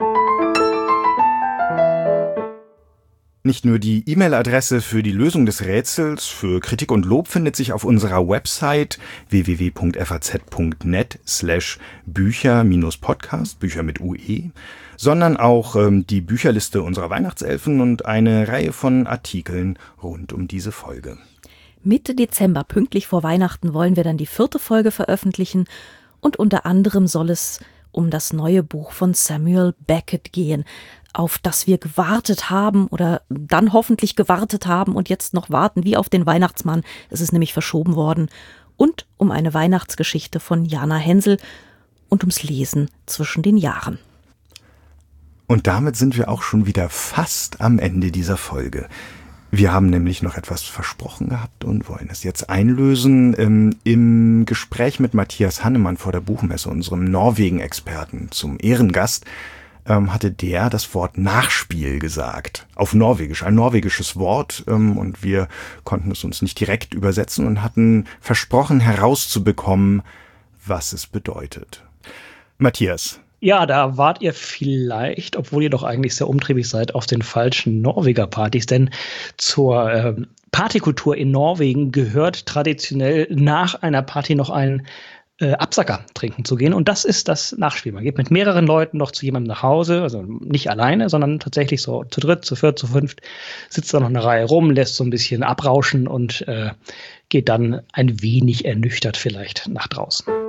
Nicht nur die E-Mail-Adresse für die Lösung des Rätsels, für Kritik und Lob findet sich auf unserer Website w w w punkt f a z punkt net slash bücher minus podcast, Bücher mit U E, sondern auch ähm, die Bücherliste unserer Weihnachtselfen und eine Reihe von Artikeln rund um diese Folge. Mitte Dezember, pünktlich vor Weihnachten, wollen wir dann die vierte Folge veröffentlichen, und unter anderem soll es um das neue Buch von Samuel Beckett gehen, auf das wir gewartet haben oder dann hoffentlich gewartet haben und jetzt noch warten wie auf den Weihnachtsmann. Es ist nämlich verschoben worden. Und um eine Weihnachtsgeschichte von Jana Hensel und ums Lesen zwischen den Jahren. Und damit sind wir auch schon wieder fast am Ende dieser Folge. Wir haben nämlich noch etwas versprochen gehabt und wollen es jetzt einlösen. Ähm, Im Gespräch mit Matthias Hannemann vor der Buchmesse, unserem Norwegen-Experten, zum Ehrengast, ähm, hatte der das Wort Nachspiel gesagt. Auf Norwegisch, ein norwegisches Wort. Ähm, und wir konnten es uns nicht direkt übersetzen und hatten versprochen herauszubekommen, was es bedeutet. Matthias. Ja, da wart ihr vielleicht, obwohl ihr doch eigentlich sehr umtriebig seid, auf den falschen Norweger-Partys, denn zur äh, Partykultur in Norwegen gehört traditionell nach einer Party noch ein äh, Absacker trinken zu gehen, und das ist das Nachspiel. Man geht mit mehreren Leuten noch zu jemandem nach Hause, also nicht alleine, sondern tatsächlich so zu dritt, zu viert, zu fünft, sitzt da noch eine Reihe rum, lässt so ein bisschen abrauschen und äh, geht dann ein wenig ernüchtert vielleicht nach draußen.